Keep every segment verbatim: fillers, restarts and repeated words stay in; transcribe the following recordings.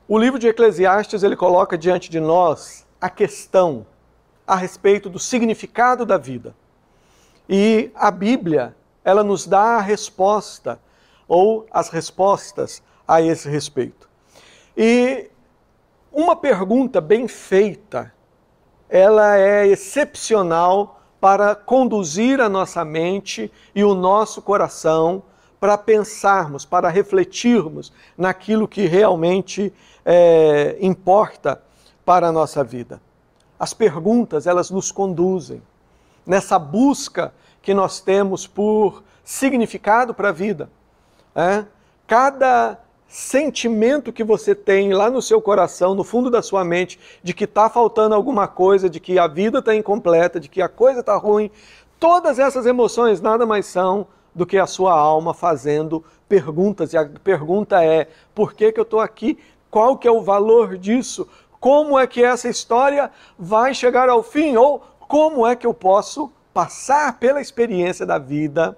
O livro de Eclesiastes, ele coloca diante de nós a questão a respeito do significado da vida. E a Bíblia, ela nos dá a resposta, ou as respostas a esse respeito. E uma pergunta bem feita, ela é excepcional para conduzir a nossa mente e o nosso coração para pensarmos, para refletirmos naquilo que realmente é, importa para a nossa vida. As perguntas, elas nos conduzem nessa busca que nós temos por significado para a vida. É? Cada sentimento que você tem lá no seu coração, no fundo da sua mente, de que está faltando alguma coisa, de que a vida está incompleta, de que a coisa está ruim, todas essas emoções nada mais são do que a sua alma fazendo perguntas. E a pergunta é, por que que eu estou aqui? Qual que é o valor disso? Como é que essa história vai chegar ao fim? Ou como é que eu posso passar pela experiência da vida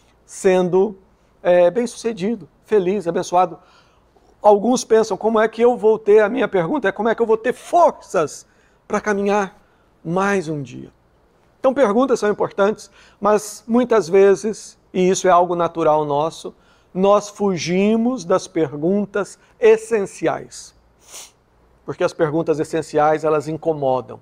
sendo é, bem-sucedido, feliz, abençoado? Alguns pensam, como é que eu vou ter, a minha pergunta é, como é que eu vou ter forças para caminhar mais um dia? Então, perguntas são importantes, mas muitas vezes, e isso é algo natural nosso, nós fugimos das perguntas essenciais. Porque as perguntas essenciais, elas incomodam.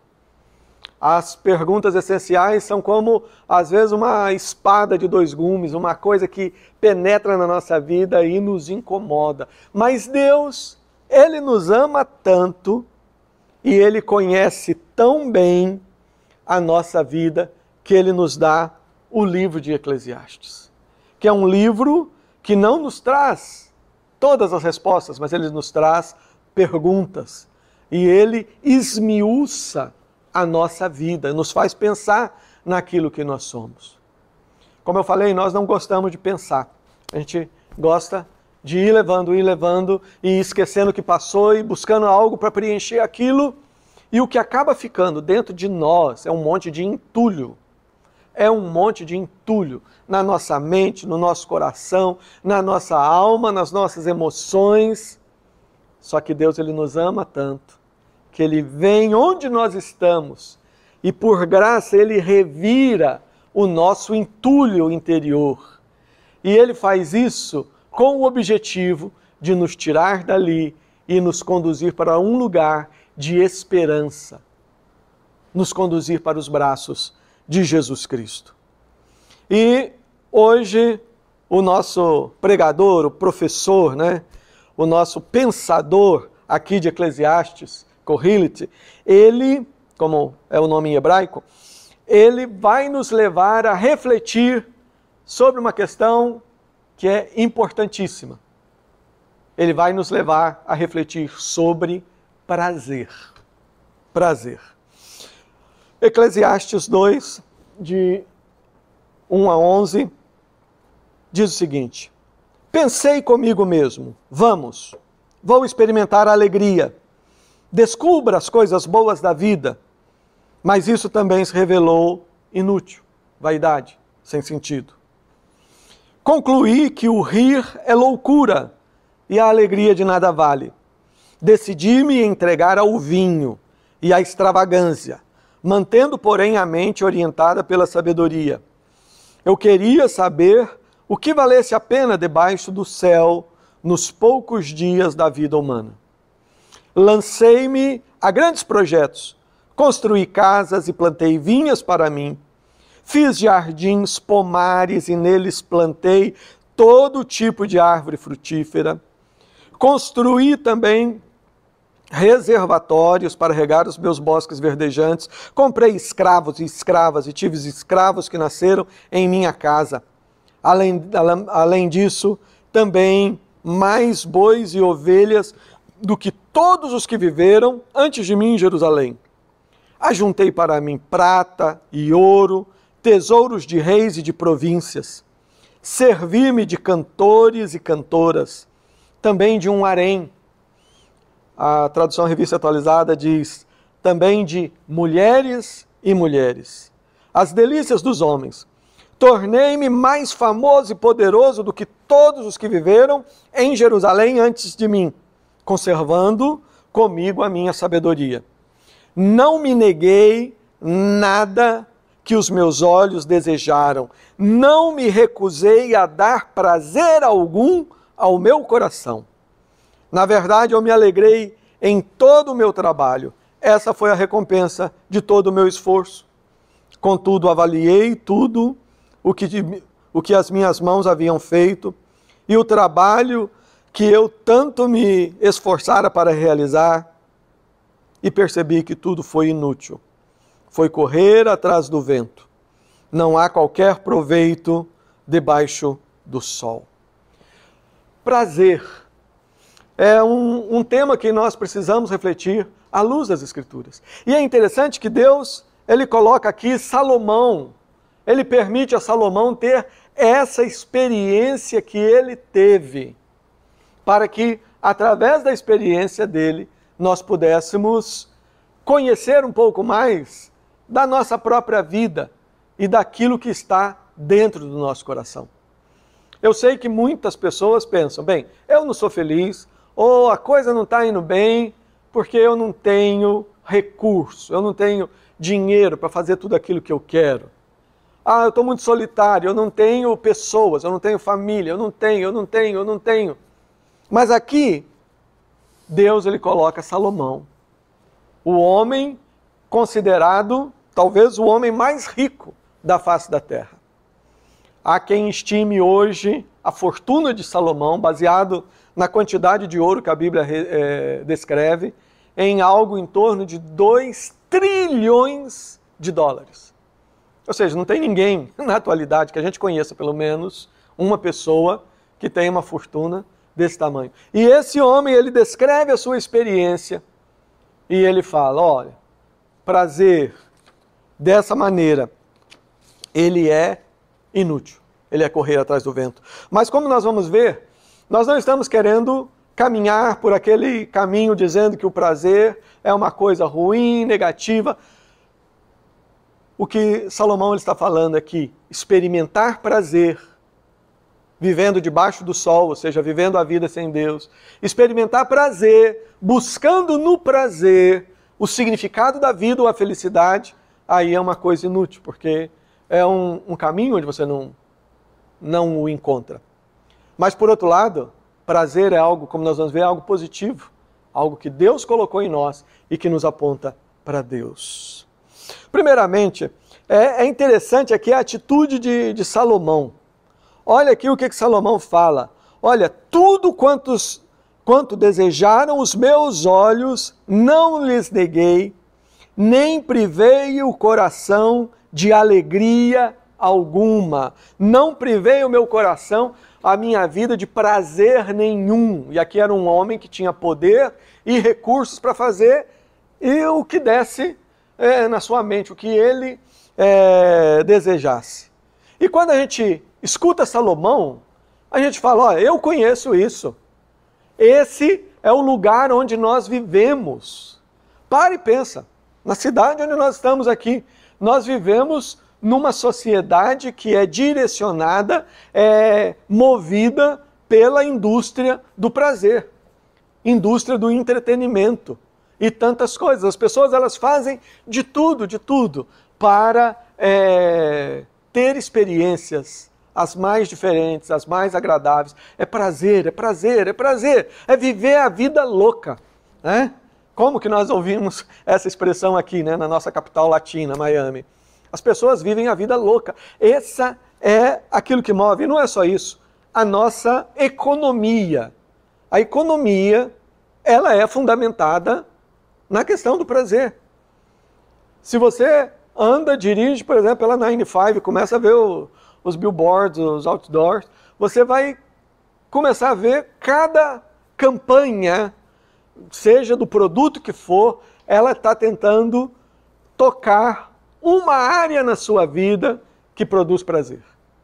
As perguntas essenciais são como, às vezes, uma espada de dois gumes, uma coisa que penetra na nossa vida e nos incomoda. Mas Deus, Ele nos ama tanto e Ele conhece tão bem a nossa vida que Ele nos dá o livro de Eclesiastes, que é um livro que não nos traz todas as respostas, mas Ele nos traz perguntas. E Ele esmiuça a nossa vida, nos faz pensar naquilo que nós somos. Como eu falei, nós não gostamos de pensar. A gente gosta de ir levando, ir levando e esquecendo o que passou e buscando algo para preencher aquilo. E o que acaba ficando dentro de nós é um monte de entulho. É um monte de entulho na nossa mente, no nosso coração, na nossa alma, nas nossas emoções. Só que Deus, Ele nos ama tanto que Ele vem onde nós estamos e por graça Ele revira o nosso entulho interior. E Ele faz isso com o objetivo de nos tirar dali e nos conduzir para um lugar de esperança, nos conduzir para os braços de Jesus Cristo. E hoje o nosso pregador, o professor, né, o nosso pensador aqui de Eclesiastes, Kohelet, ele, como é o nome em hebraico, ele vai nos levar a refletir sobre uma questão que é importantíssima. Ele vai nos levar a refletir sobre prazer. Prazer. Eclesiastes dois, de um a onze, diz o seguinte: pensei comigo mesmo, vamos, vou experimentar a alegria. Descubra as coisas boas da vida, mas isso também se revelou inútil, vaidade, sem sentido. Concluí que o rir é loucura e a alegria de nada vale. Decidi-me entregar ao vinho e à extravagância, mantendo, porém, a mente orientada pela sabedoria. Eu queria saber o que valesse a pena debaixo do céu nos poucos dias da vida humana. Lancei-me a grandes projetos, construí casas e plantei vinhas para mim, fiz jardins, pomares e neles plantei todo tipo de árvore frutífera, construí também reservatórios para regar os meus bosques verdejantes, comprei escravos e escravas e tive escravos que nasceram em minha casa. Além, além disso, também mais bois e ovelhas do que todos os que viveram antes de mim em Jerusalém. Ajuntei para mim prata e ouro, tesouros de reis e de províncias. Servi-me de cantores e cantoras, também de um harém. A tradução Revista Atualizada diz, também de mulheres e mulheres. As delícias dos homens. Tornei-me mais famoso e poderoso do que todos os que viveram em Jerusalém antes de mim. conservando comigo a minha sabedoria. Não me neguei nada que os meus olhos desejaram. Não me recusei a dar prazer algum ao meu coração. Na verdade, eu me alegrei em todo o meu trabalho. Essa foi a recompensa de todo o meu esforço. Contudo, avaliei tudo o que, o que as minhas mãos haviam feito e o trabalho que eu tanto me esforçara para realizar, e percebi que tudo foi inútil. Foi correr atrás do vento. Não há qualquer proveito debaixo do sol. Prazer é um, um tema que nós precisamos refletir à luz das Escrituras. E é interessante que Deus, ele coloca aqui Salomão, ele permite a Salomão ter essa experiência que ele teve, para que, através da experiência dele, nós pudéssemos conhecer um pouco mais da nossa própria vida e daquilo que está dentro do nosso coração. Eu sei que muitas pessoas pensam, bem, eu não sou feliz, ou a coisa não está indo bem, porque eu não tenho recurso, eu não tenho dinheiro para fazer tudo aquilo que eu quero. Ah, eu estou muito solitário, eu não tenho pessoas, eu não tenho família, eu não tenho, eu não tenho, eu não tenho. Mas aqui, Deus ele coloca Salomão, o homem considerado talvez o homem mais rico da face da terra. Há quem estime hoje a fortuna de Salomão, baseado na quantidade de ouro que a Bíblia é, descreve, em algo em torno de dois trilhões de dólares. Ou seja, não tem ninguém na atualidade que a gente conheça, pelo menos, uma pessoa que tenha uma fortuna desse tamanho. E esse homem, ele descreve a sua experiência e ele fala, olha, prazer dessa maneira, ele é inútil, ele é correr atrás do vento. Mas como nós vamos ver, nós não estamos querendo caminhar por aquele caminho dizendo que o prazer é uma coisa ruim, negativa. O que Salomão ele está falando aqui, experimentar prazer, vivendo debaixo do sol, ou seja, vivendo a vida sem Deus, experimentar prazer, buscando no prazer o significado da vida ou a felicidade, aí é uma coisa inútil, porque é um, um caminho onde você não, não o encontra. Mas, por outro lado, prazer é algo, como nós vamos ver, é algo positivo, algo que Deus colocou em nós e que nos aponta para Deus. Primeiramente, é, é interessante aqui a atitude de, de Salomão. Olha aqui o que, que Salomão fala. Olha, tudo quantos, quanto desejaram os meus olhos, não lhes neguei, nem privei o coração de alegria alguma. Não privei o meu coração, a minha vida, de prazer nenhum. E aqui era um homem que tinha poder e recursos para fazer e o que desse é, na sua mente, o que ele é, desejasse. E quando a gente escuta Salomão, a gente fala, olha, eu conheço isso. Esse é o lugar onde nós vivemos. Para e pensa, na cidade onde nós estamos aqui, nós vivemos numa sociedade que é direcionada, é movida pela indústria do prazer, indústria do entretenimento e tantas coisas. As pessoas elas fazem de tudo, de tudo, para é, ter experiências as mais diferentes, as mais agradáveis. É prazer, é prazer, é prazer, é viver a vida louca, né? Como que nós ouvimos essa expressão aqui, né, na nossa capital latina, Miami? As pessoas vivem a vida louca. Essa é aquilo que move, e não é só isso, a nossa economia. A economia, ela é fundamentada na questão do prazer. Se você anda, dirige, por exemplo, pela noventa e cinco, começa a ver o, os billboards, os outdoors, você vai começar a ver cada campanha, seja do produto que for, ela está tentando tocar uma área na sua vida que produz prazer.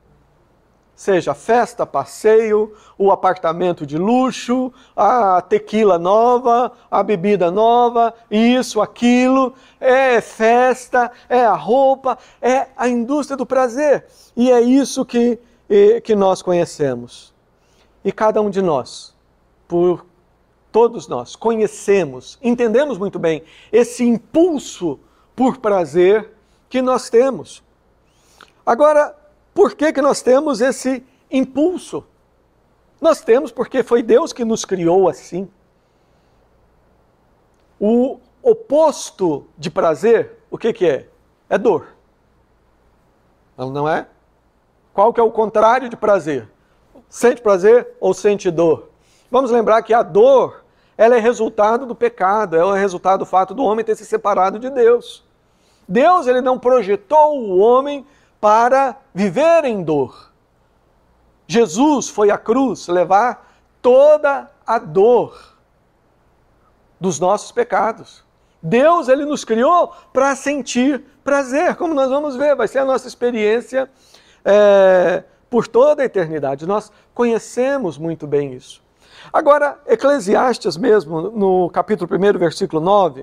Seja festa, passeio, o apartamento de luxo, a tequila nova, a bebida nova, isso, aquilo, é festa, é a roupa, é a indústria do prazer. E é isso que, que nós conhecemos. E cada um de nós, por todos nós conhecemos, entendemos muito bem esse impulso por prazer que nós temos. Agora, por que que nós temos esse impulso? Nós temos porque foi Deus que nos criou assim. O oposto de prazer, o que que é? É dor. Não, não é? Qual que é o contrário de prazer? Sente prazer ou sente dor? Vamos lembrar que a dor, ela é resultado do pecado, ela é resultado do fato do homem ter se separado de Deus. Deus, ele não projetou o homem para viver em dor. Jesus foi à cruz levar toda a dor dos nossos pecados. Deus, ele nos criou para sentir prazer, como nós vamos ver, vai ser a nossa experiência é, por toda a eternidade. Nós conhecemos muito bem isso. Agora, Eclesiastes mesmo, no capítulo primeiro, versículo nove,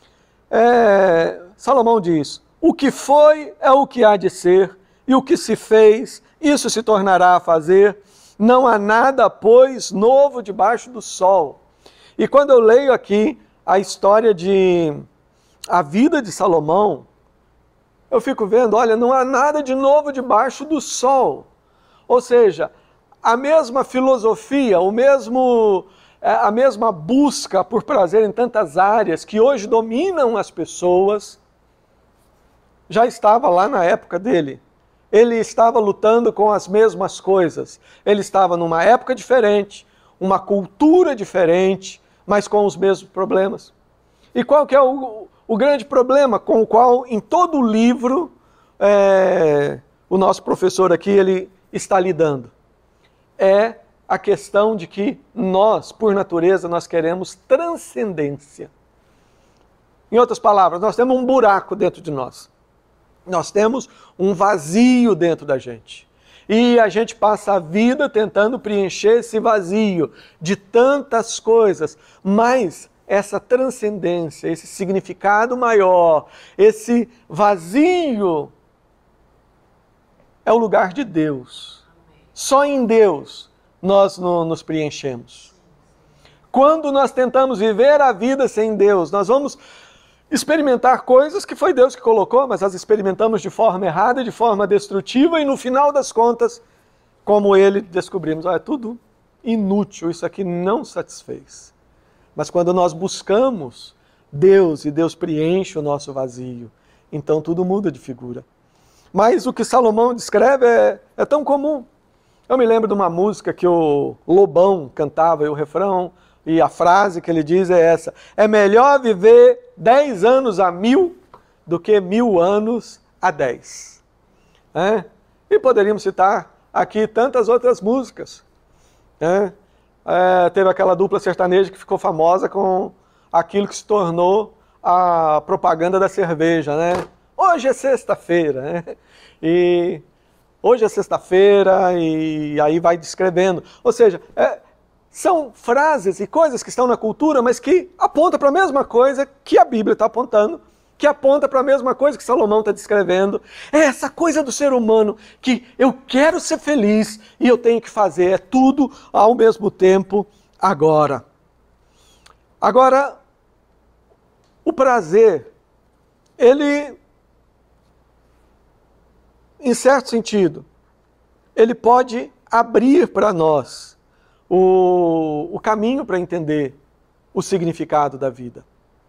é, Salomão diz: o que foi é o que há de ser, e o que se fez, isso se tornará a fazer. Não há nada, pois, novo debaixo do sol. E quando eu leio aqui a história de a vida de Salomão, eu fico vendo, olha, não há nada de novo debaixo do sol. Ou seja, a mesma filosofia, o mesmo, a mesma busca por prazer em tantas áreas que hoje dominam as pessoas, já estava lá na época dele. Ele estava lutando com as mesmas coisas. Ele estava numa época diferente, uma cultura diferente, mas com os mesmos problemas. E qual que é o, o grande problema com o qual, em todo o livro, é, o nosso professor aqui ele está lidando? É a questão de que nós, por natureza, nós queremos transcendência. Em outras palavras, nós temos um buraco dentro de nós. Nós temos um vazio dentro da gente. E a gente passa a vida tentando preencher esse vazio de tantas coisas, mas essa transcendência, esse significado maior, esse vazio é o lugar de Deus. Só em Deus nós nos preenchemos. Quando nós tentamos viver a vida sem Deus, nós vamos experimentar coisas que foi Deus que colocou, mas nós experimentamos de forma errada, de forma destrutiva, e no final das contas, como ele, descobrimos, ah, é tudo inútil, isso aqui não satisfez. Mas quando nós buscamos Deus e Deus preenche o nosso vazio, então tudo muda de figura. Mas o que Salomão descreve é, é tão comum. Eu me lembro de uma música que o Lobão cantava, e o refrão e a frase que ele diz é essa: é melhor viver dez anos a mil do que mil anos a dez. É? E poderíamos citar aqui tantas outras músicas. É? É, teve aquela dupla sertaneja que ficou famosa com aquilo que se tornou a propaganda da cerveja, né? Hoje é sexta-feira, né? E hoje é sexta-feira, e aí vai descrevendo. Ou seja, é, são frases e coisas que estão na cultura, mas que apontam para a mesma coisa que a Bíblia está apontando, que aponta para a mesma coisa que Salomão está descrevendo. É essa coisa do ser humano que eu quero ser feliz e eu tenho que fazer é tudo ao mesmo tempo agora. Agora, o prazer, ele, em certo sentido, ele pode abrir para nós o, o caminho para entender o significado da vida.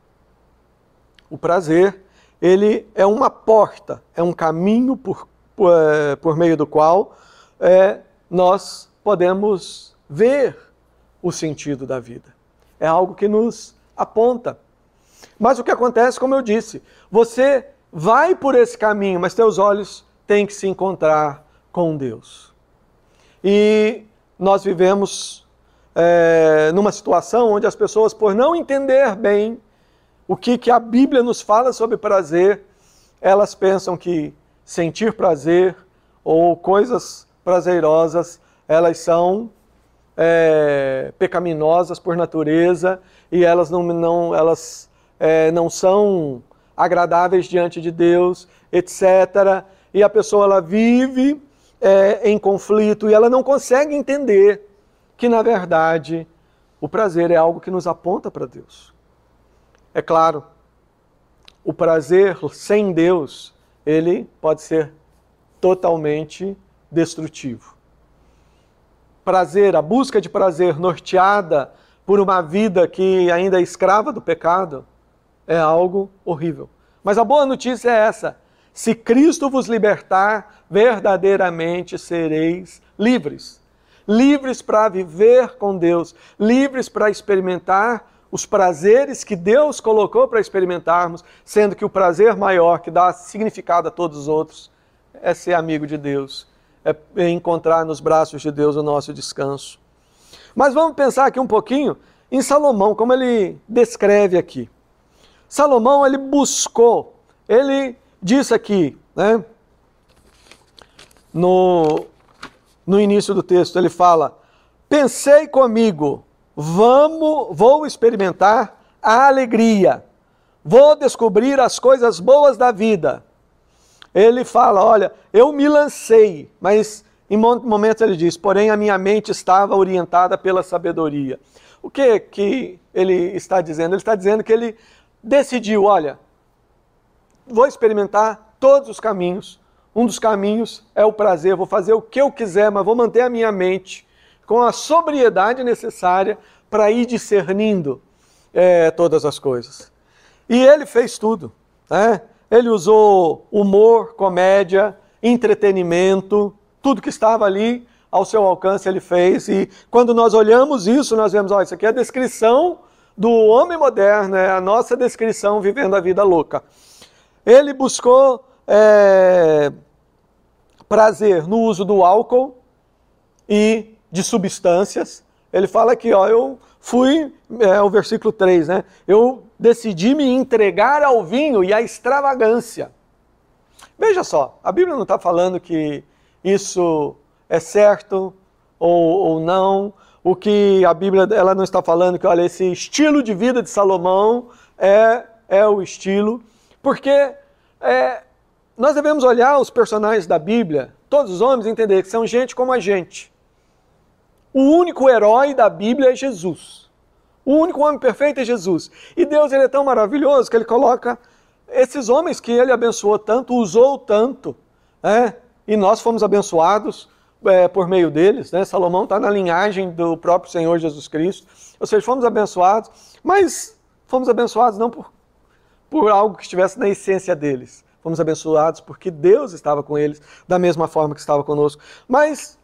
O prazer, ele é uma porta, é um caminho por, por, por meio do qual é, nós podemos ver o sentido da vida. É algo que nos aponta. Mas o que acontece, como eu disse, você vai por esse caminho, mas teus olhos têm que se encontrar com Deus. E nós vivemos é, numa situação onde as pessoas, por não entender bem o que, que a Bíblia nos fala sobre prazer, elas pensam que sentir prazer ou coisas prazerosas, elas são é, pecaminosas por natureza e elas não, não, elas, é, não são agradáveis diante de Deus, etcétera. E a pessoa ela vive é, em conflito e ela não consegue entender que, na verdade, o prazer é algo que nos aponta para Deus. É claro, o prazer sem Deus, ele pode ser totalmente destrutivo. Prazer, a busca de prazer norteada por uma vida que ainda é escrava do pecado, é algo horrível. Mas a boa notícia é essa: se Cristo vos libertar, verdadeiramente sereis livres. Livres para viver com Deus, livres para experimentar os prazeres que Deus colocou para experimentarmos, sendo que o prazer maior que dá significado a todos os outros é ser amigo de Deus, é encontrar nos braços de Deus o nosso descanso. Mas vamos pensar aqui um pouquinho em Salomão, como ele descreve aqui. Salomão, ele buscou, ele disse aqui, né, no, no início do texto, ele fala: pensei comigo, vamos, vou experimentar a alegria, vou descobrir as coisas boas da vida. Ele fala, olha, eu me lancei, mas em momentos ele diz, porém a minha mente estava orientada pela sabedoria. O que que ele está dizendo? Ele está dizendo que ele decidiu, olha, vou experimentar todos os caminhos. Um dos caminhos é o prazer, vou fazer o que eu quiser, mas vou manter a minha mente com a sobriedade necessária para ir discernindo é, todas as coisas. E ele fez tudo, né? Ele usou humor, comédia, entretenimento, tudo que estava ali ao seu alcance ele fez. E quando nós olhamos isso, nós vemos, ó, isso aqui é a descrição do homem moderno, é a nossa descrição vivendo a vida louca. Ele buscou é, prazer no uso do álcool e de substâncias. Ele fala aqui, ó, eu fui, é o versículo três, né? Eu decidi me entregar ao vinho e à extravagância. Veja só, a Bíblia não está falando que isso é certo ou, ou não. O que a Bíblia ela não está falando que, olha, esse estilo de vida de Salomão é, é o estilo. Porque é, nós devemos olhar os personagens da Bíblia, todos os homens, entender que são gente como a gente. O único herói da Bíblia é Jesus. O único homem perfeito é Jesus. E Deus, ele é tão maravilhoso que ele coloca esses homens que ele abençoou tanto, usou tanto, né? E nós fomos abençoados é, por meio deles, né? Salomão está na linhagem do próprio Senhor Jesus Cristo. Ou seja, fomos abençoados, mas fomos abençoados não por, por algo que estivesse na essência deles. Fomos abençoados porque Deus estava com eles da mesma forma que estava conosco. Mas,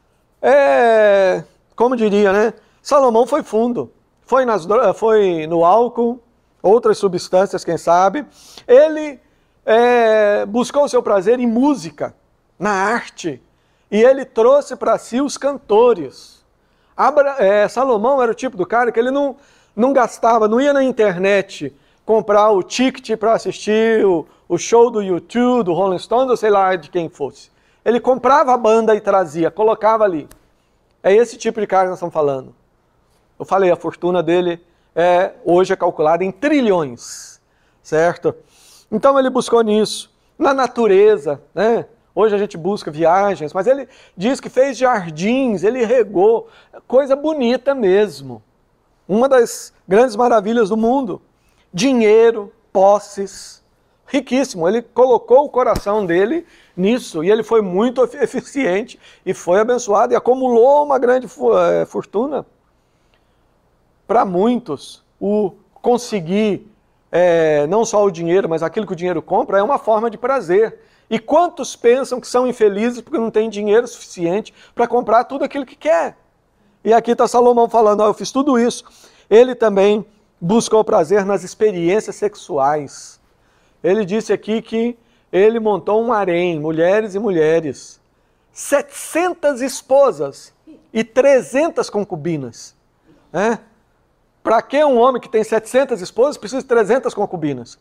é, como diria, né? Salomão foi fundo. Foi, nas, foi no álcool, outras substâncias, quem sabe. Ele é, buscou o seu prazer em música, na arte. E ele trouxe para si os cantores. Abra, é, Salomão era o tipo do cara que ele não, não gastava, não ia na internet comprar o ticket para assistir o, o show do U dois, do Rolling Stones, ou sei lá de quem fosse. Ele comprava a banda e trazia, colocava ali. É esse tipo de cara que nós estamos falando. Eu falei, a fortuna dele é, hoje é calculada em trilhões, certo? Então ele buscou nisso. Na natureza, né? Hoje a gente busca viagens, mas ele diz que fez jardins, ele regou, coisa bonita mesmo. Uma das grandes maravilhas do mundo. Dinheiro, posses, riquíssimo. Ele colocou o coração dele nisso e ele foi muito eficiente e foi abençoado e acumulou uma grande fortuna. Para muitos, o conseguir é, não só o dinheiro, mas aquilo que o dinheiro compra, é uma forma de prazer. E quantos pensam que são infelizes porque não têm dinheiro suficiente para comprar tudo aquilo que quer? E aqui está Salomão falando, ó, eu fiz tudo isso. Ele também buscou prazer nas experiências sexuais. Ele disse aqui que ele montou um harém, mulheres e mulheres, setecentas esposas e trezentas concubinas. É? Para que um homem que tem setecentas esposas precisa de trezentas concubinas?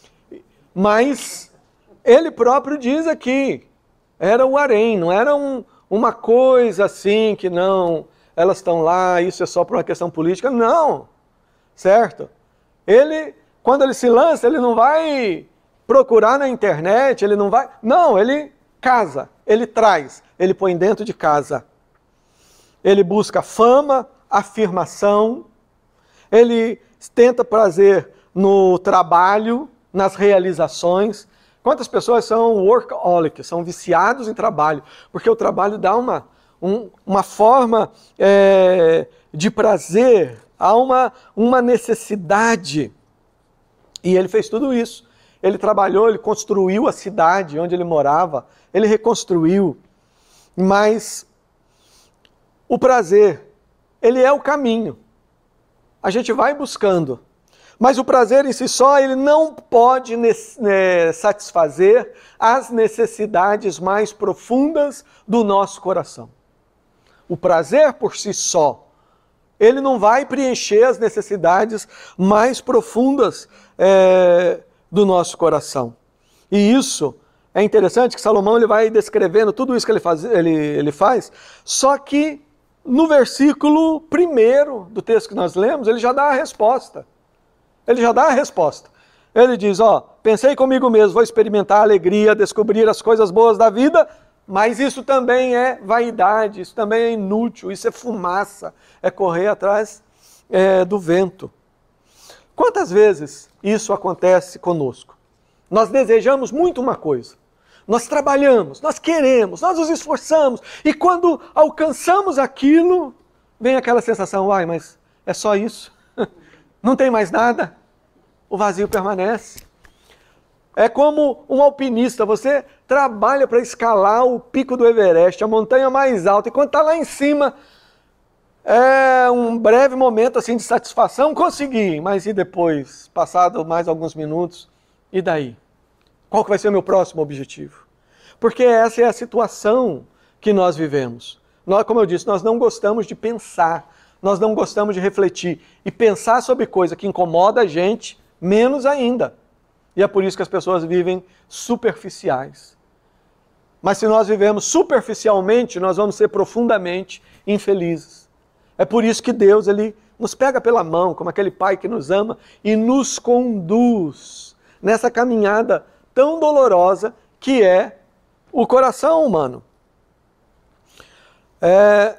Mas ele próprio diz aqui, era o harém, não era um, uma coisa assim que não, elas estão lá, isso é só por uma questão política, não, certo? Ele, quando ele se lança, ele não vai procurar na internet, ele não vai, não, ele casa, ele traz, ele põe dentro de casa. Ele busca fama, afirmação, ele tenta prazer no trabalho, nas realizações. Quantas pessoas são workaholics, são viciados em trabalho, porque o trabalho dá uma, um, uma forma é, de prazer, há uma, uma necessidade. E ele fez tudo isso. Ele trabalhou, ele construiu a cidade onde ele morava, ele reconstruiu. Mas o prazer, ele é o caminho. A gente vai buscando. Mas o prazer em si só, ele não pode é, satisfazer as necessidades mais profundas do nosso coração. O prazer por si só, ele não vai preencher as necessidades mais profundas é, do nosso coração. E isso é interessante que Salomão ele vai descrevendo tudo isso que ele faz, ele, ele faz, só que no versículo primeiro do texto que nós lemos, ele já dá a resposta. Ele já dá a resposta. Ele diz, ó, pensei comigo mesmo, vou experimentar a alegria, descobrir as coisas boas da vida, mas isso também é vaidade, isso também é inútil, isso é fumaça, é correr atrás é, do vento. Quantas vezes isso acontece conosco? Nós desejamos muito uma coisa, nós trabalhamos, nós queremos, nós nos esforçamos, e quando alcançamos aquilo, vem aquela sensação, ai, mas é só isso? Não tem mais nada? O vazio permanece. É como um alpinista, você trabalha para escalar o pico do Everest, a montanha mais alta, e quando está lá em cima, é um breve momento assim de satisfação, consegui, mas e depois, passado mais alguns minutos, e daí? Qual que vai ser o meu próximo objetivo? Porque essa é a situação que nós vivemos. Nós, como eu disse, nós não gostamos de pensar, nós não gostamos de refletir, e pensar sobre coisa que incomoda a gente, menos ainda. E é por isso que as pessoas vivem superficiais. Mas se nós vivemos superficialmente, nós vamos ser profundamente infelizes. É por isso que Deus ele nos pega pela mão, como aquele pai que nos ama, e nos conduz nessa caminhada tão dolorosa que é o coração humano. É...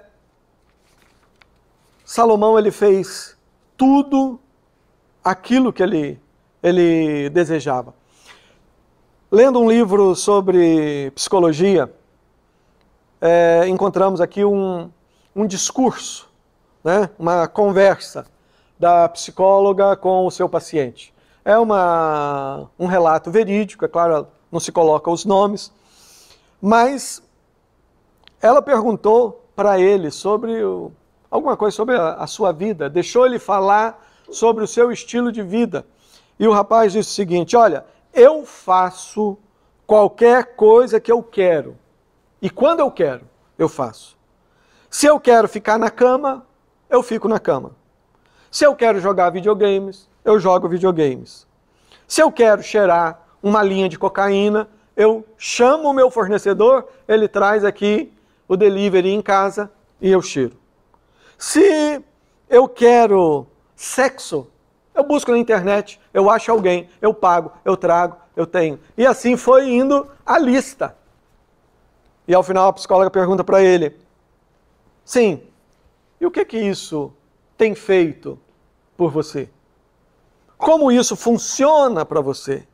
Salomão ele fez tudo aquilo que ele, ele desejava. Lendo um livro sobre psicologia, é, encontramos aqui um, um discurso, né, uma conversa da psicóloga com o seu paciente. É uma, um relato verídico, é claro, não se coloca os nomes, mas ela perguntou para ele sobre o, alguma coisa sobre a, a sua vida, deixou ele falar sobre o seu estilo de vida. E o rapaz disse o seguinte, olha, eu faço qualquer coisa que eu quero. E quando eu quero, eu faço. Se eu quero ficar na cama, eu fico na cama. Se eu quero jogar videogames, eu jogo videogames. Se eu quero cheirar uma linha de cocaína, eu chamo o meu fornecedor, ele traz aqui o delivery em casa e eu cheiro. Se eu quero sexo, eu busco na internet, eu acho alguém, eu pago, eu trago, eu tenho. E assim foi indo a lista. E ao final a psicóloga pergunta para ele, sim, e o que que isso tem feito por você? Como isso funciona para você?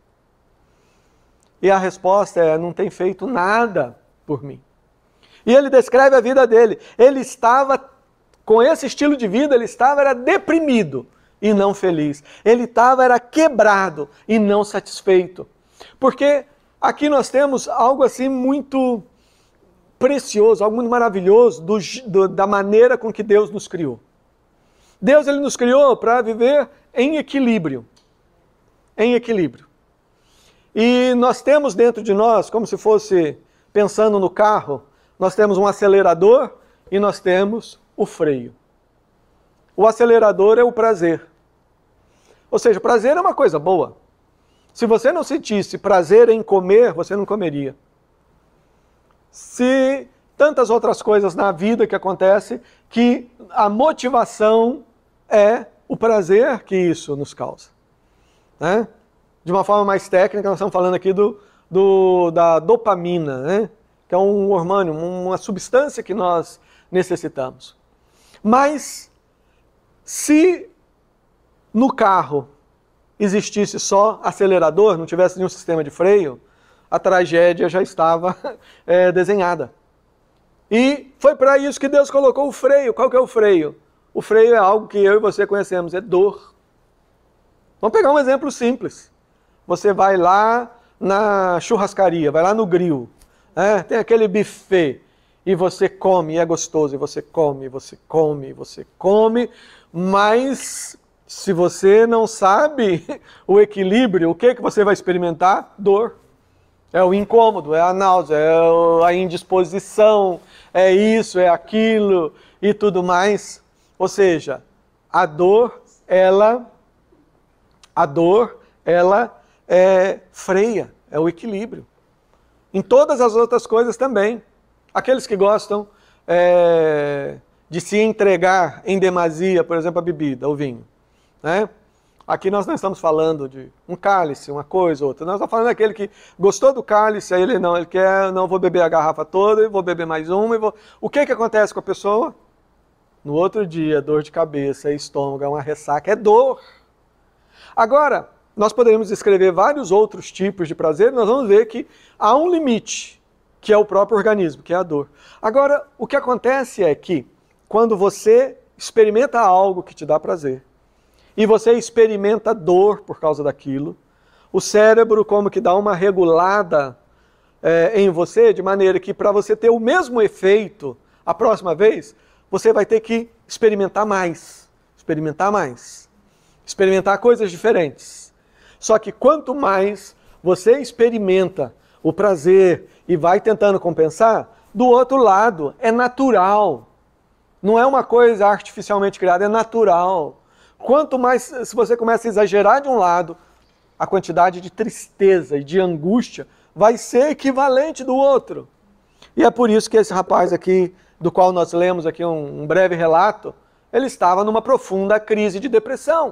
E a resposta é, não tem feito nada por mim. E ele descreve a vida dele. Ele estava, com esse estilo de vida, ele estava era deprimido e não feliz. Ele estava era quebrado e não satisfeito. Porque aqui nós temos algo assim muito precioso, algo muito maravilhoso do, do, da maneira com que Deus nos criou. Deus ele nos criou para viver em equilíbrio. Em equilíbrio. E nós temos dentro de nós, como se fosse pensando no carro, nós temos um acelerador e nós temos o freio. O acelerador é o prazer. Ou seja, prazer é uma coisa boa. Se você não sentisse prazer em comer, você não comeria. Se tantas outras coisas na vida que acontecem, que a motivação é o prazer que isso nos causa. Né? De uma forma mais técnica, nós estamos falando aqui do, do, da dopamina, né? Que é um hormônio, uma substância que nós necessitamos. Mas, se no carro existisse só acelerador, não tivesse nenhum sistema de freio, a tragédia já estava é, desenhada. E foi para isso que Deus colocou o freio. Qual que é o freio? O freio é algo que eu e você conhecemos, é dor. Vamos pegar um exemplo simples. Você vai lá na churrascaria, vai lá no grill, né? Tem aquele buffet, e você come, e é gostoso, e você come, você come, você come, mas se você não sabe o equilíbrio, o que, que você vai experimentar? Dor. É o incômodo, é a náusea, é a indisposição, é isso, é aquilo e tudo mais. Ou seja, a dor, ela, a dor, ela é freia, é o equilíbrio. Em todas as outras coisas também. Aqueles que gostam é, de se entregar em demasia, por exemplo, a bebida, o vinho, né? Aqui nós não estamos falando de um cálice, uma coisa, outra. Nós estamos falando daquele que gostou do cálice, aí ele não, ele quer, não, vou beber a garrafa toda, e vou beber mais uma. E vou... O que que acontece com a pessoa? No outro dia, dor de cabeça, estômago, uma ressaca, é dor. Agora, nós poderíamos descrever vários outros tipos de prazer, nós vamos ver que há um limite, que é o próprio organismo, que é a dor. Agora, o que acontece é que, quando você experimenta algo que te dá prazer, e você experimenta dor por causa daquilo, o cérebro como que dá uma regulada é, em você, de maneira que para você ter o mesmo efeito a próxima vez, você vai ter que experimentar mais, experimentar mais, experimentar coisas diferentes. Só que quanto mais você experimenta o prazer e vai tentando compensar, do outro lado é natural. Não é uma coisa artificialmente criada, é natural. Quanto mais, se você começa a exagerar de um lado, a quantidade de tristeza e de angústia vai ser equivalente do outro. E é por isso que esse rapaz aqui, do qual nós lemos aqui um, um breve relato, ele estava numa profunda crise de depressão.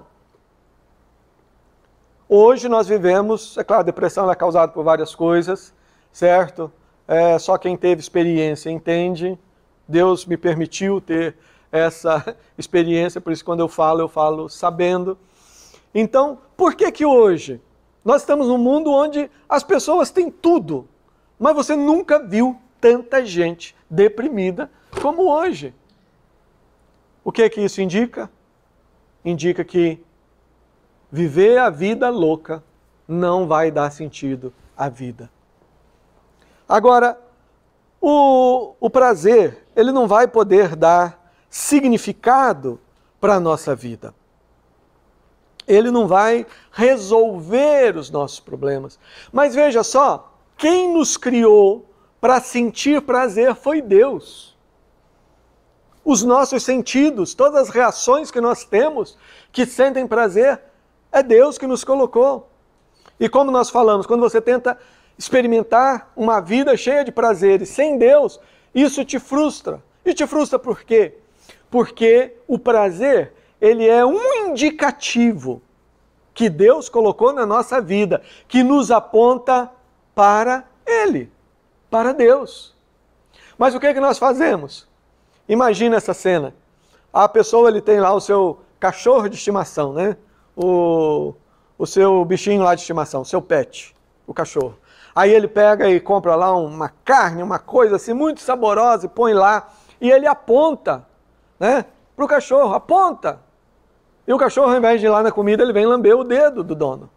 Hoje nós vivemos, é claro, a depressão é causada por várias coisas, certo? É, só quem teve experiência entende. Deus me permitiu ter essa experiência, por isso quando eu falo, eu falo sabendo. Então, por que que hoje nós estamos num mundo onde as pessoas têm tudo, mas você nunca viu tanta gente deprimida como hoje? O que que isso indica? Indica que viver a vida louca não vai dar sentido à vida. Agora, o, o prazer, ele não vai poder dar significado para a nossa vida. Ele não vai resolver os nossos problemas. Mas veja só, quem nos criou para sentir prazer foi Deus. Os nossos sentidos, todas as reações que nós temos que sentem prazer, é Deus que nos colocou. E como nós falamos, quando você tenta experimentar uma vida cheia de prazeres sem Deus, isso te frustra. E te frustra por quê? Porque o prazer, ele é um indicativo que Deus colocou na nossa vida, que nos aponta para Ele, para Deus. Mas o que é que nós fazemos? Imagina essa cena. A pessoa, ele tem lá o seu cachorro de estimação, né? O, o seu bichinho lá de estimação, o seu pet, o cachorro. Aí ele pega e compra lá uma carne, uma coisa assim muito saborosa e põe lá. E ele aponta, né, para o cachorro, aponta. E o cachorro, ao invés de ir lá na comida, ele vem lamber o dedo do dono.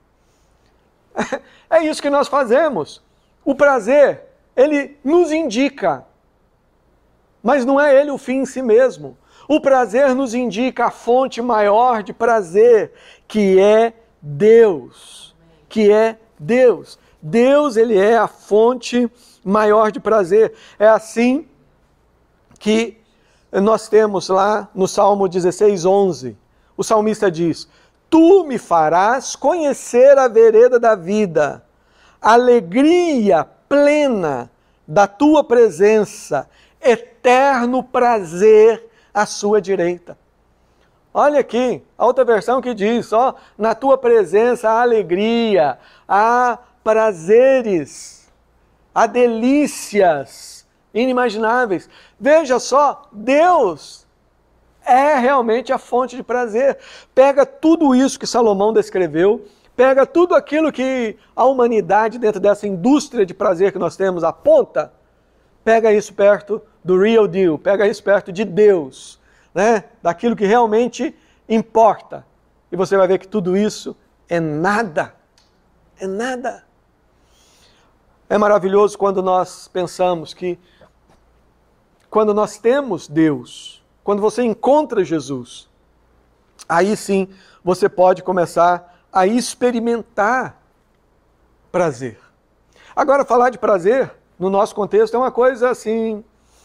É isso que nós fazemos. O prazer, ele nos indica, mas não é ele o fim em si mesmo. O prazer nos indica a fonte maior de prazer, que é Deus. Que é Deus. Deus, ele é a fonte maior de prazer. É assim que nós temos lá no Salmo dezesseis, onze. O salmista diz: Tu me farás conhecer a vereda da vida, alegria plena da tua presença, eterno prazer à sua direita. Olha aqui, a outra versão que diz, ó, na tua presença há alegria, há prazeres, há delícias inimagináveis. Veja só, Deus é realmente a fonte de prazer. Pega tudo isso que Salomão descreveu, pega tudo aquilo que a humanidade, dentro dessa indústria de prazer que nós temos, aponta, pega isso perto do real deal, pega isso perto de Deus, né? Daquilo que realmente importa. E você vai ver que tudo isso é nada, é nada. É maravilhoso quando nós pensamos que, quando nós temos Deus, quando você encontra Jesus, aí sim você pode começar a experimentar prazer. Agora, falar de prazer, no nosso contexto, é uma coisa assim,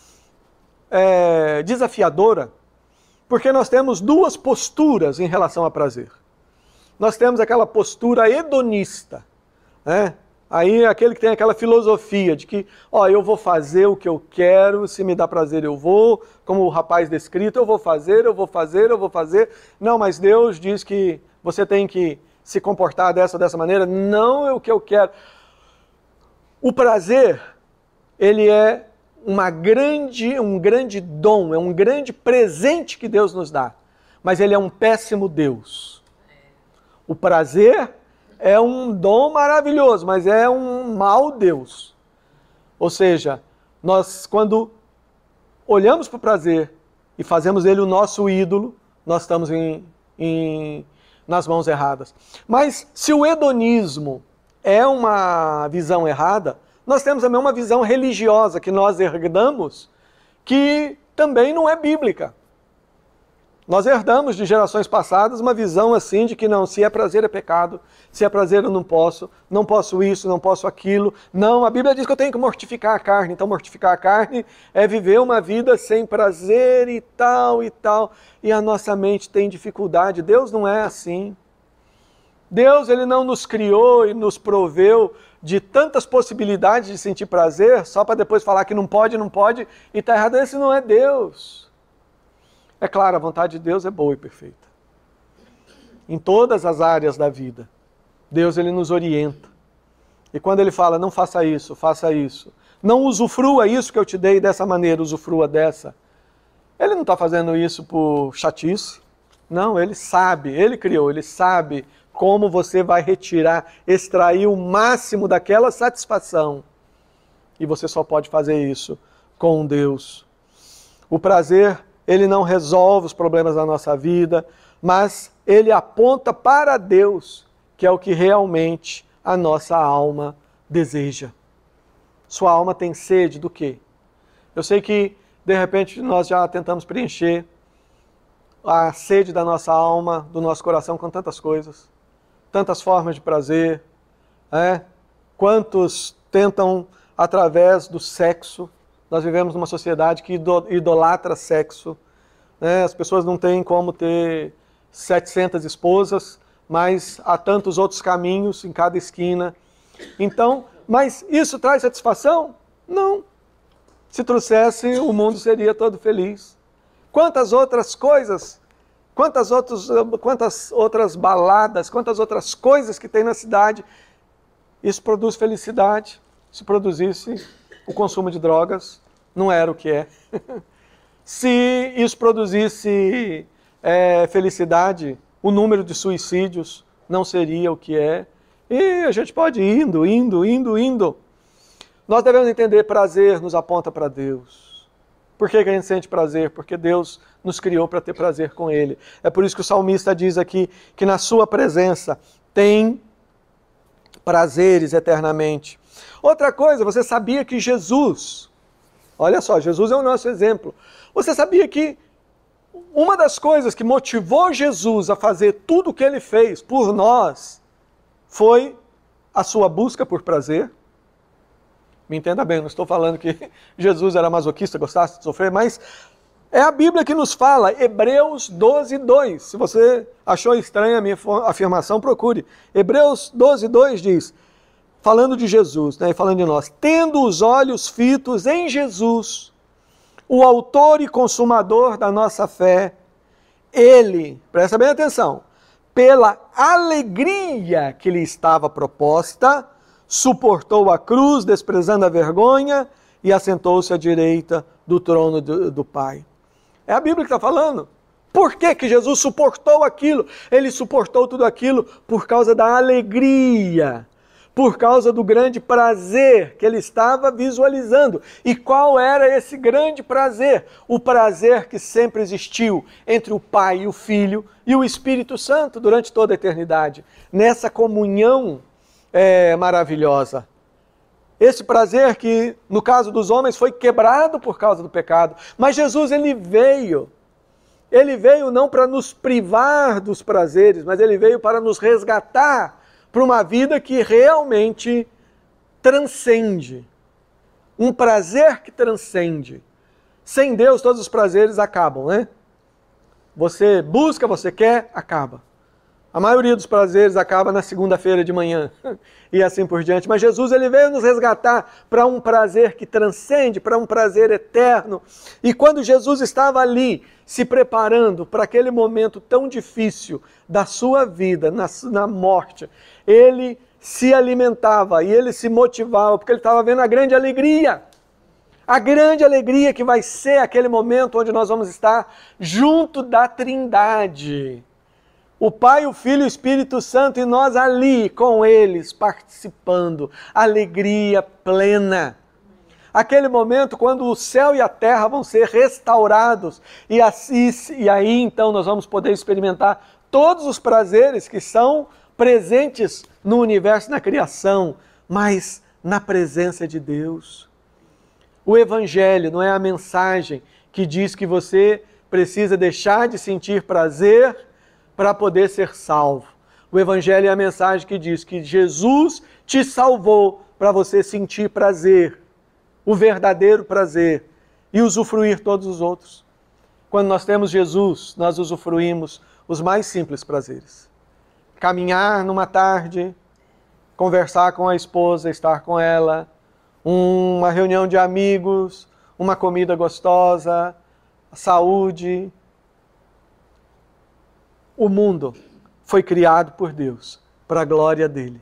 é, desafiadora, porque nós temos duas posturas em relação a prazer. Nós temos aquela postura hedonista, né? Aí aquele que tem aquela filosofia de que, ó, eu vou fazer o que eu quero, se me dá prazer eu vou, como o rapaz descrito, eu vou fazer, eu vou fazer, eu vou fazer. Não, mas Deus diz que você tem que se comportar dessa dessa maneira. Não é o que eu quero. O prazer, ele é uma grande, um grande dom, é um grande presente que Deus nos dá, mas ele é um péssimo Deus. O prazer é um dom maravilhoso, mas é um mau Deus. Ou seja, nós quando olhamos para o prazer e fazemos ele o nosso ídolo, nós estamos em, em, nas mãos erradas. Mas se o hedonismo é uma visão errada, nós temos também uma visão religiosa que nós herdamos, que também não é bíblica. Nós herdamos de gerações passadas uma visão assim de que não, se é prazer é pecado, se é prazer eu não posso, não posso isso, não posso aquilo. Não, a Bíblia diz que eu tenho que mortificar a carne, então mortificar a carne é viver uma vida sem prazer e tal e tal. E a nossa mente tem dificuldade. Deus não é assim. Deus, ele não nos criou e nos proveu de tantas possibilidades de sentir prazer, só para depois falar que não pode, não pode, e está errado. Esse não é Deus. É claro, a vontade de Deus é boa e perfeita. Em todas as áreas da vida, Deus ele nos orienta. E quando ele fala, não faça isso, faça isso, não usufrua isso que eu te dei dessa maneira, usufrua dessa, ele não está fazendo isso por chatice. Não, ele sabe, ele criou, ele sabe como você vai retirar, extrair o máximo daquela satisfação. E você só pode fazer isso com Deus. O prazer, ele não resolve os problemas da nossa vida, mas ele aponta para Deus, que é o que realmente a nossa alma deseja. Sua alma tem sede do quê? Eu sei que, de repente, nós já tentamos preencher a sede da nossa alma, do nosso coração com tantas coisas, tantas formas de prazer, é? Quantos tentam através do sexo. Nós vivemos numa sociedade que idolatra sexo, né? As pessoas não têm como ter setecentas esposas, mas há tantos outros caminhos em cada esquina. Então, mas isso traz satisfação? Não. Se trouxesse, o mundo seria todo feliz. Quantas outras coisas, quantas, outros, quantas outras baladas, quantas outras coisas que tem na cidade, isso produz felicidade. Se produzisse o consumo de drogas, não era o que é. Se isso produzisse é, felicidade, o número de suicídios não seria o que é. E a gente pode ir indo, indo, indo, indo. Nós devemos entender, prazer nos aponta para Deus. Por que que a gente sente prazer? Porque Deus nos criou para ter prazer com Ele. É por isso que o salmista diz aqui que na sua presença tem prazeres eternamente. Outra coisa, você sabia que Jesus, olha só, Jesus é o nosso exemplo. Você sabia que uma das coisas que motivou Jesus a fazer tudo o que Ele fez por nós foi a sua busca por prazer? Me entenda bem, não estou falando que Jesus era masoquista, gostasse de sofrer, mas é a Bíblia que nos fala, Hebreus doze, dois. Se você achou estranha a minha afirmação, procure. Hebreus doze, dois diz, falando de Jesus, né, falando de nós, tendo os olhos fitos em Jesus, o autor e consumador da nossa fé, Ele, presta bem atenção, pela alegria que lhe estava proposta, suportou a cruz, desprezando a vergonha, e assentou-se à direita do trono do, do Pai. É a Bíblia que está falando. Por que que Jesus suportou aquilo? Ele suportou tudo aquilo por causa da alegria, por causa do grande prazer que ele estava visualizando. E qual era esse grande prazer? O prazer que sempre existiu entre o Pai e o Filho e o Espírito Santo durante toda a eternidade, nessa comunhão é, maravilhosa. Esse prazer que, no caso dos homens, foi quebrado por causa do pecado. Mas Jesus, ele veio. Ele veio não para nos privar dos prazeres, mas ele veio para nos resgatar para uma vida que realmente transcende. Um prazer que transcende. Sem Deus, todos os prazeres acabam, né? Você busca, você quer, acaba. A maioria dos prazeres acaba na segunda-feira de manhã e assim por diante. Mas Jesus, ele veio nos resgatar para um prazer que transcende, para um prazer eterno. E quando Jesus estava ali, se preparando para aquele momento tão difícil da sua vida, na, na morte, ele se alimentava e ele se motivava, porque ele estava vendo a grande alegria. A grande alegria que vai ser aquele momento onde nós vamos estar junto da Trindade. O Pai, o Filho e o Espírito Santo, e nós ali com eles participando. Alegria plena. Aquele momento quando o céu e a terra vão ser restaurados. E, assim, e aí então nós vamos poder experimentar todos os prazeres que são presentes no universo, na criação, mas na presença de Deus. O Evangelho não é a mensagem que diz que você precisa deixar de sentir prazer para poder ser salvo. O Evangelho é a mensagem que diz que Jesus te salvou para você sentir prazer, o verdadeiro prazer, e usufruir todos os outros. Quando nós temos Jesus, nós usufruímos os mais simples prazeres. Caminhar numa tarde, conversar com a esposa, estar com ela, uma reunião de amigos, uma comida gostosa, saúde. O mundo foi criado por Deus, para a glória dele.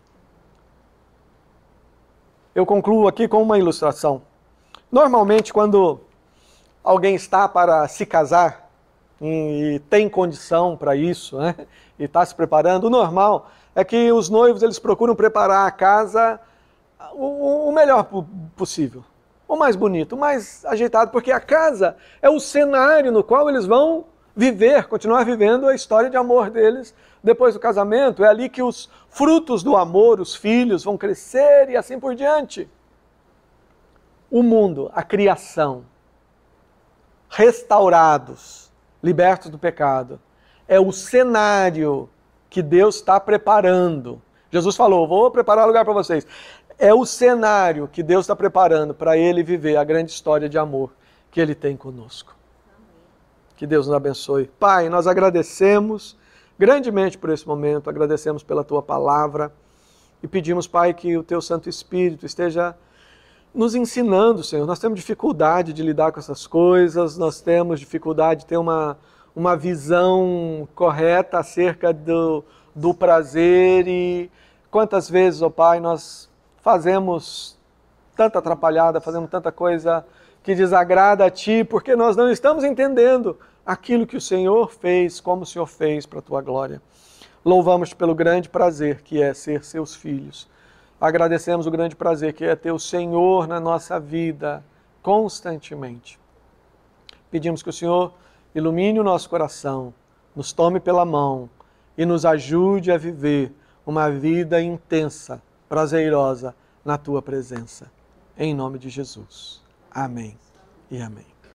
Eu concluo aqui com uma ilustração. Normalmente, quando alguém está para se casar, e tem condição para isso, né? E está se preparando, o normal é que os noivos eles procuram preparar a casa o, o melhor possível, o mais bonito, o mais ajeitado, porque a casa é o cenário no qual eles vão viver, continuar vivendo a história de amor deles depois do casamento. É ali que os frutos do amor, os filhos, vão crescer e assim por diante. O mundo, a criação, restaurados, libertos do pecado, é o cenário que Deus está preparando. Jesus falou, vou preparar lugar para vocês. É o cenário que Deus está preparando para ele viver a grande história de amor que ele tem conosco. Que Deus nos abençoe. Pai, nós agradecemos grandemente por esse momento, agradecemos pela Tua palavra e pedimos, Pai, que o Teu Santo Espírito esteja nos ensinando, Senhor. Nós temos dificuldade de lidar com essas coisas, nós temos dificuldade de ter uma, uma visão correta acerca do, do prazer e quantas vezes, ó Pai, nós fazemos tanta atrapalhada, fazemos tanta coisa que desagrada a Ti, porque nós não estamos entendendo aquilo que o Senhor fez, como o Senhor fez para a Tua glória. Louvamos-te pelo grande prazer que é ser seus filhos. Agradecemos o grande prazer que é ter o Senhor na nossa vida constantemente. Pedimos que o Senhor ilumine o nosso coração, nos tome pela mão e nos ajude a viver uma vida intensa, prazerosa na Tua presença. Em nome de Jesus. Amém e amém.